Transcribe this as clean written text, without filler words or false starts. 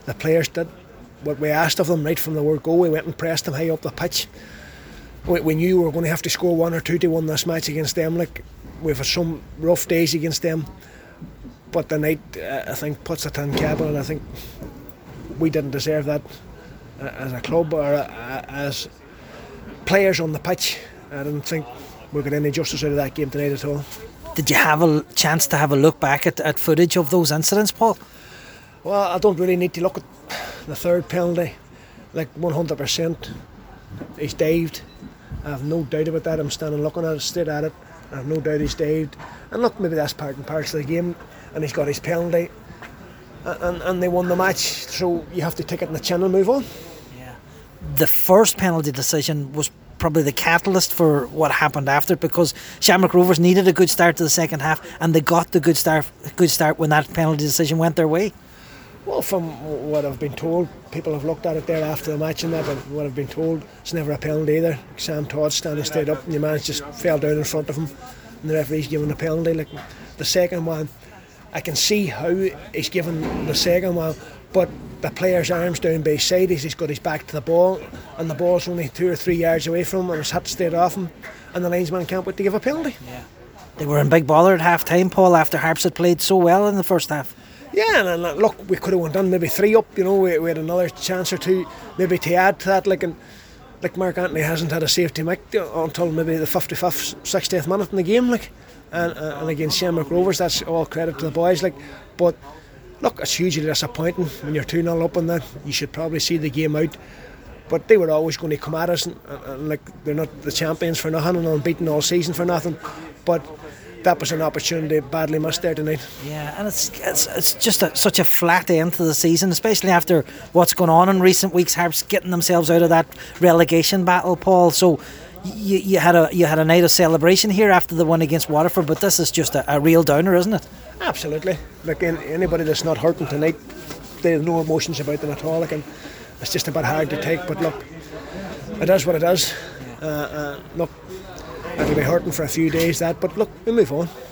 The players did what we asked of them right from the word go. We went and pressed them high up the pitch. We knew we were going to have to score 1 or 2 to win this match against them. Like, we've had some rough days against them, but the night I think puts it in cabin, and I think we didn't deserve that as a club or as players on the pitch. I didn't think we got any justice out of that game tonight at all. Did you have a chance to have a look back at footage of those incidents, Paul? Well, I don't really need to look at the third penalty. Like, 100%, he's dived. I have no doubt about that. I'm standing looking at it, straight at it. I have no doubt he's dived. And look, maybe that's part and parcel of the game, and he's got his penalty. And they won the match, so you have to take it in the chin and move on. Yeah. The first penalty decision was probably the catalyst for what happened after, because Shamrock Rovers needed a good start to the second half, and they got the good start when that penalty decision went their way. Well, from what I've been told, people have looked at it there after the match and that, but what I've been told, it's never a penalty either. Sam Todd standing straight up and the man just fell down in front of him, and the referee's given a penalty. Like, the second one, I can see how he's given the second one, but the player's arms down by his side, he's got his back to the ball, and the ball's only 2 or 3 yards away from him, and it's hit straight off him, and the linesman can't wait to give a penalty. Yeah. They were in big bother at half time, Paul, after Harps had played so well in the first half. Yeah, and look, we could have done maybe 3 up, you know, we had another chance or 2 maybe to add to that, like Mark Anthony hasn't had a safety mic until maybe the 55th, 60th minute in the game, like, and against Shamrock Rovers, that's all credit to the boys, like, but look, it's hugely disappointing when you're 2-0 up on that. You should probably see the game out, but they were always going to come at us, and like, they're not the champions for nothing and unbeaten all season for nothing, but that was an opportunity badly missed there tonight. Yeah, and it's just such a flat end to the season, especially after what's gone on in recent weeks. Harps getting themselves out of that relegation battle, Paul. So you had a night of celebration here after the one against Waterford, but this is just a real downer, isn't it? Absolutely. Like, anybody that's not hurting tonight, there's no emotions about them at all. Like, and it's just a bit hard to take. But look, it is what it is. Look, it'll be hurting for a few days, but look, we move on.